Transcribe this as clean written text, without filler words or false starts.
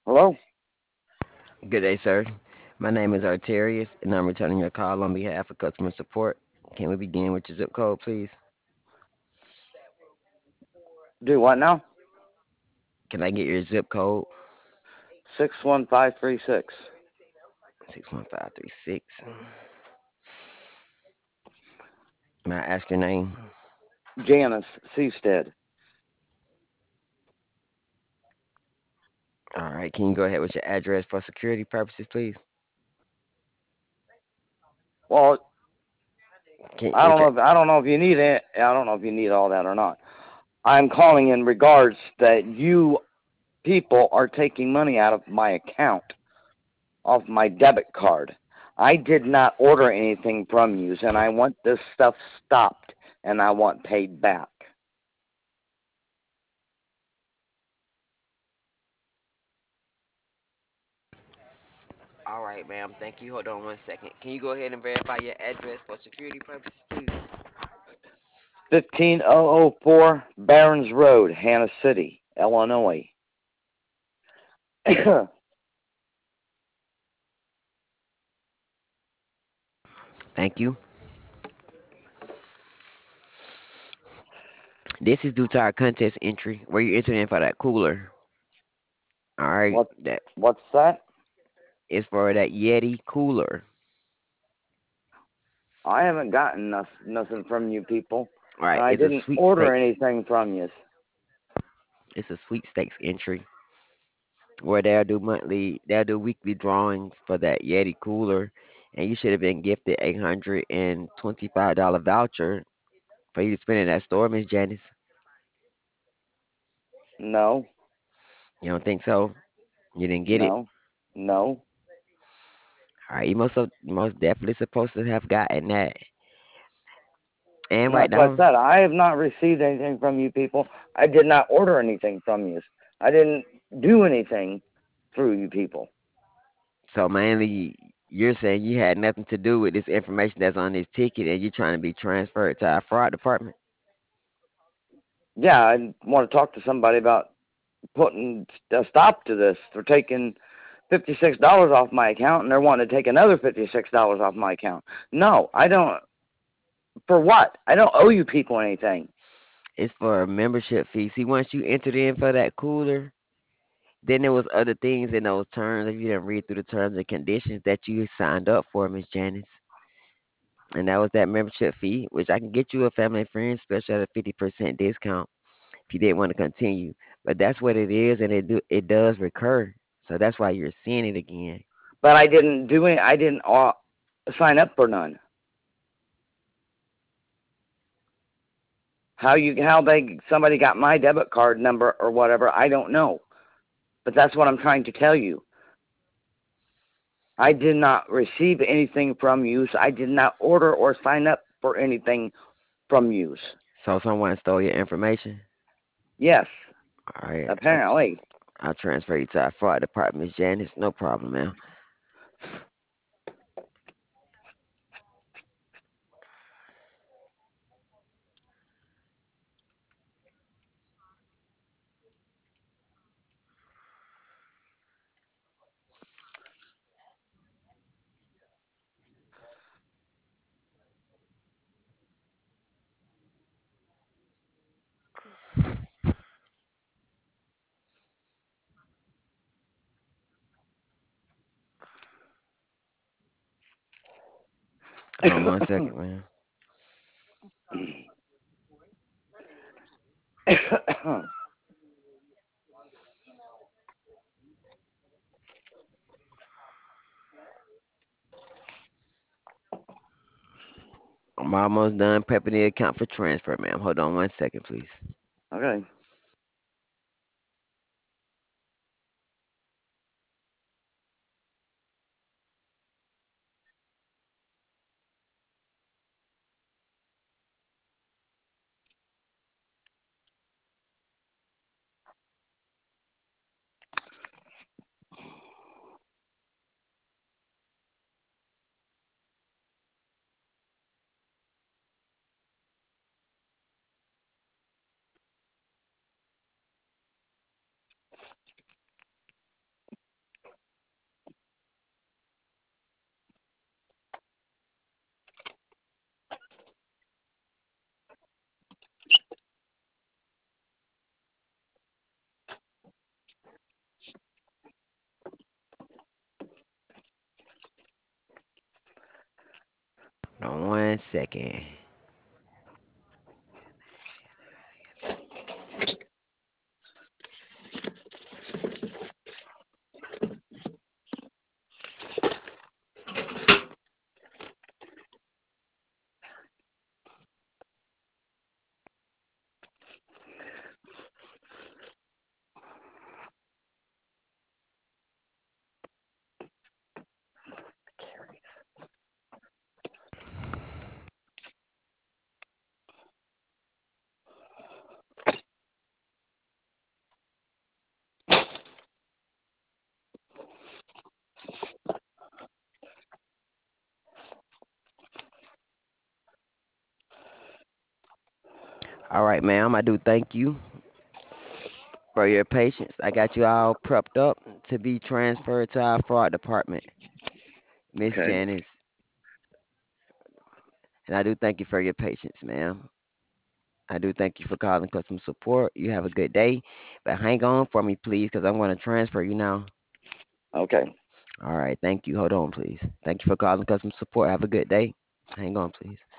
Hello? Good day, sir. My name is Arterius, and I'm returning your call on behalf of customer support. Can we begin with your zip code, please? Do what now? Can I get your zip code? 61536. 61536. May I ask your name? Janice Seastead. All right. Can you go ahead with your address for security purposes, please? Well, Can I don't which know. I don't know if you need it. I don't know if you need all that or not. I'm calling in regards that you people are taking money out of my account, off my debit card. I did not order anything from you, and I want this stuff stopped, and I want paid back. All right, ma'am. Thank you. Hold on one second. Can you go ahead and verify your address for security purposes, please? 15004 Barron's Road, Hannah City, Illinois. Thank you. This is due to our contest entry where you entered in for that cooler. All right. what? That What's that? is for that Yeti cooler. I haven't gotten nothing from you people, All and right. I It's a didn't order sweepstakes. anything from you. It's a sweepstakes entry where they'll do weekly drawings for that Yeti cooler, and you should have been gifted $825 voucher for you to spend in that store, Miss Janice. No, You don't think so? You didn't get it. no, no. All right, you most definitely supposed to have gotten that. And And right that's what I now, said. I have not received anything from you people. I did not order anything from you. I didn't do anything through you people. so mainly you're saying you had nothing to do with this information that's on this ticket, and you're trying to be transferred to our fraud department. Yeah, I want to talk to somebody about putting a stop to this. They're taking $56 off my account, and they're wanting to take another $56 off my account. No, I don't. For what? I don't owe you people anything. It's for a membership fee. See, once you entered in for that cooler, then there was other things in those terms. If you didn't read through the terms and conditions that you signed up for, Miss Janice, and that was that membership fee, which I can get you a family and friends special at a 50% discount if you didn't want to continue. But that's what it is, and it does recur. So that's why you're seeing it again. But I didn't do any. I didn't sign up for none. How they somebody got my debit card number or whatever, I don't know. But that's what I'm trying to tell you. I did not receive anything from you. I did not order or sign up for anything from you. So someone stole your information. Yes, All right, apparently. I'll transfer you to our fraud department, Miss Janice. No problem, man. Hold on one second, man. I'm almost done prepping the account for transfer, ma'am. Hold on one second, please. Okay. second. All right, ma'am. I do thank you for your patience. I got you all prepped up to be transferred to our fraud department, Miss Okay. Janice. And I do thank you for your patience, ma'am. I do thank you for calling customer support. You have a good day. But hang on for me, please, because I'm going to transfer you now. Okay. All right. Thank you. Hold on, please. Thank you for calling customer support. Have a good day. Hang on, please.